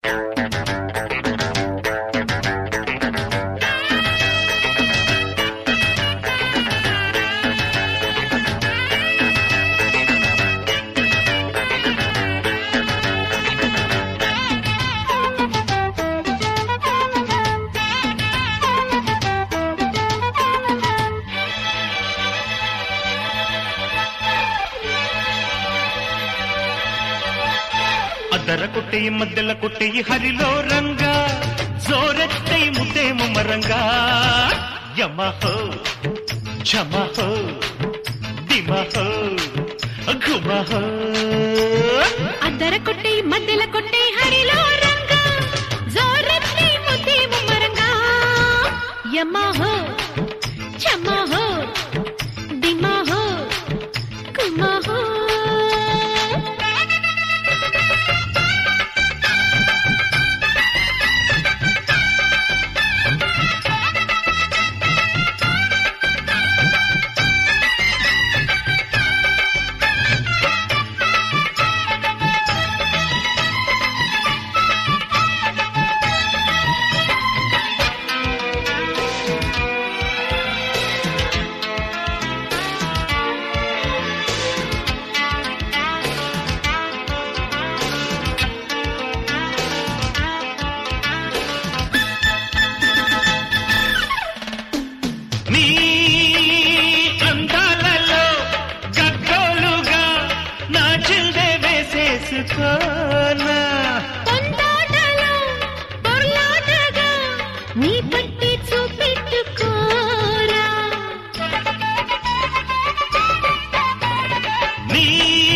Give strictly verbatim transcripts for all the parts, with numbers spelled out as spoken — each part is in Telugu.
అద్దర కొట్టెయి మధ్యల కొట్టెయి హరిలో రంగా జోరెత్తయి ముద్దేము మరంగా యమహో ఝమహో దిమహో ఘుమహో. అద్దర కొట్టెయి మధ్యల కొట్టెయి హరిలో రంగా జోరెత్తయి ముద్దేము మరంగా యమహో ఝమహో దిమహో ఘుమహో. నీ అందాలలో గగ్గోలుగా నా జిల్దే వేసేసుకోనా పొందాటలో పొర్లాటగా నీ పట్టి చూపెట్టుకోరా. నీ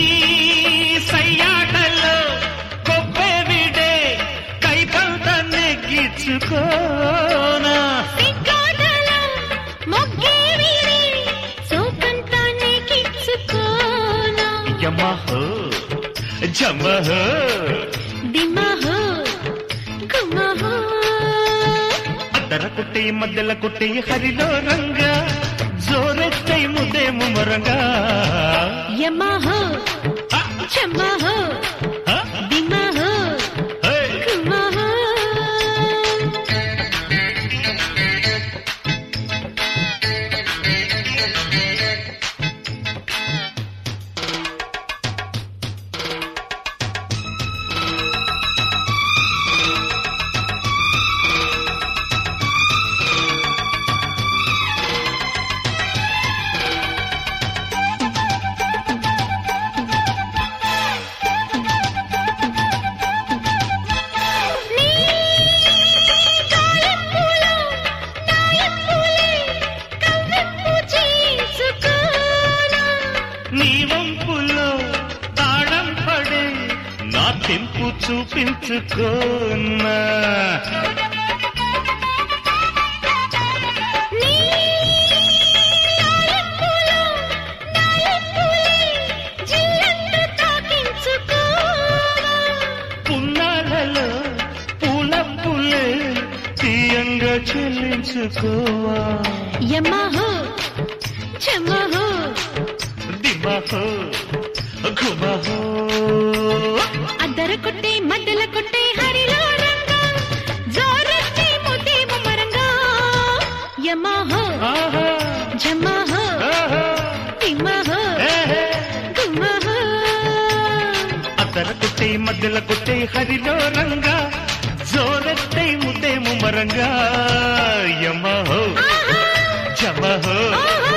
సయ్యాటలో కొబ్బే విడే కైకంత నెగ్గించుకోనా సిగ్గాటలో మొగ్గే వీడి సోకంతానే కిచ్చుకోనా. యమహో ఝమహో దిమహో ఘుమహో. అద్దర కొట్టెయి మధ్యల కొట్టెయి హరిలో రంగా జోరెత్తయి ముద్దేము మరంగా యమహో ఝమహో దిమహో ఘుమహో. నీ వంపులో తాళం పడే నా తెంపు చూపించుకోనా పున్నాలలో పూల పుల్లే తీయంగా చెల్లించుకోవా యమహో ఝమహో దిమహో ఘుమహో. అద్దర కొట్టే మధ్యల కొట్టే హరిలో రంగా జోరెత్తే ముద్దేము మరంగా యమహో ఆహా ఝమహో ఆహా దిమహో ఏహే. ఘుమహో. అద్దర కొట్టే మధ్యల కొట్టే హరిలో రంగా జోరెత్తై ముద్దేము మరంగా యమహో ఝమహో